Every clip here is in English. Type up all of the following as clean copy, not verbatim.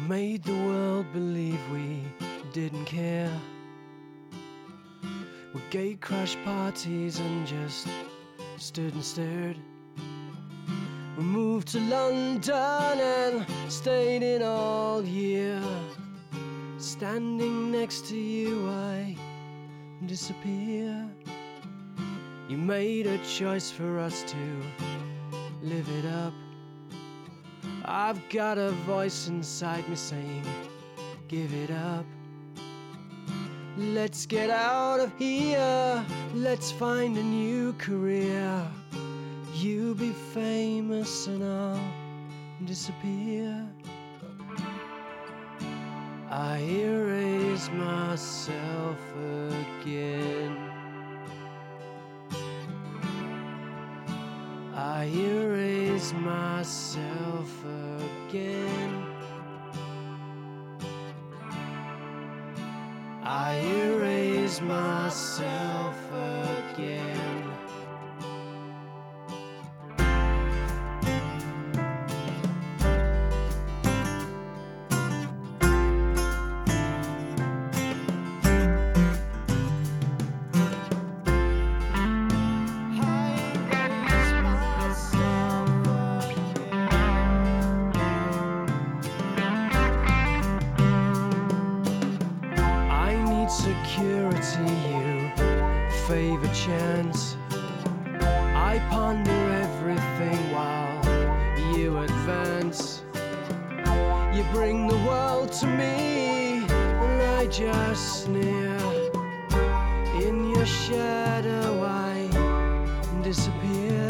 made the world believe we didn't care. We gate crashed parties and just stood and stared. We moved to London and stayed in all year. Standing next to you I disappear. You made a choice for us to live it up. I've got a voice inside me saying, give it up. Let's get out of here, let's find a new career. You be famous and I'll disappear. I erase myself again. I erase myself again. I erase myself again. Security, you favor chance. I ponder everything while you advance. You bring the world to me and I just sneer. In your shadow I disappear.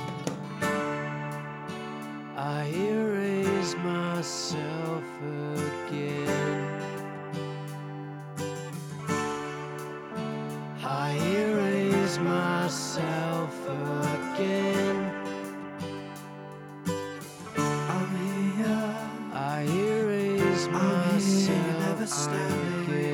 I erase myself again. I erase myself again. I'm here. I erase myself never standing. again.